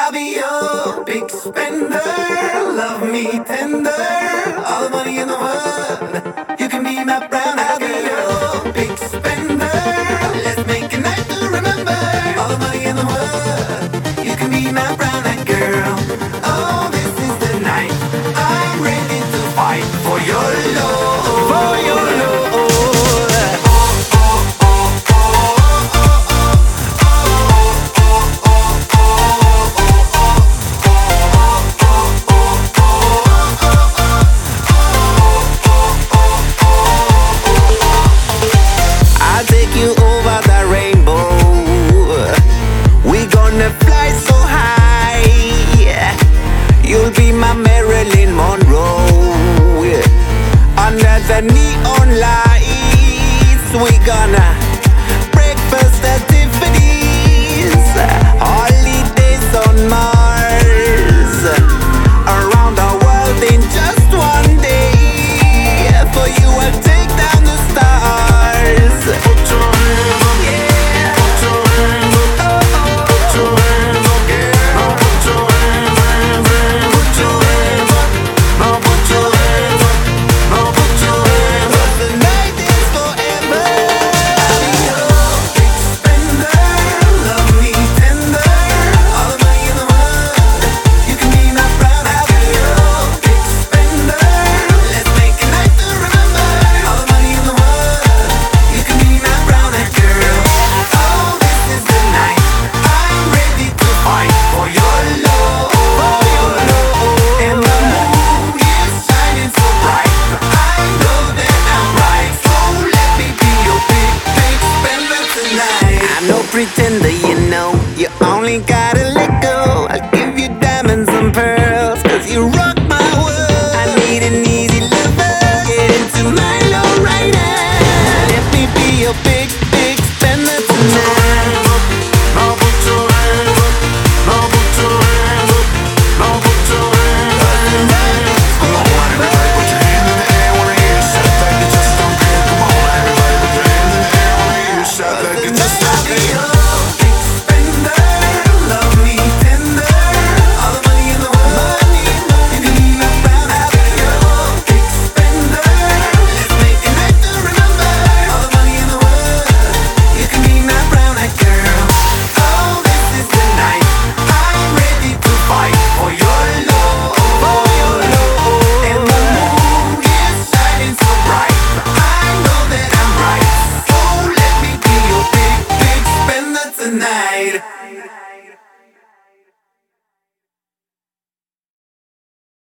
I'll be your big spender. Love me tender. All the money in the world. You can be my brown eyed girl. I'll be your big spender. Let's make a night to remember. All the money in the world. You can be my brown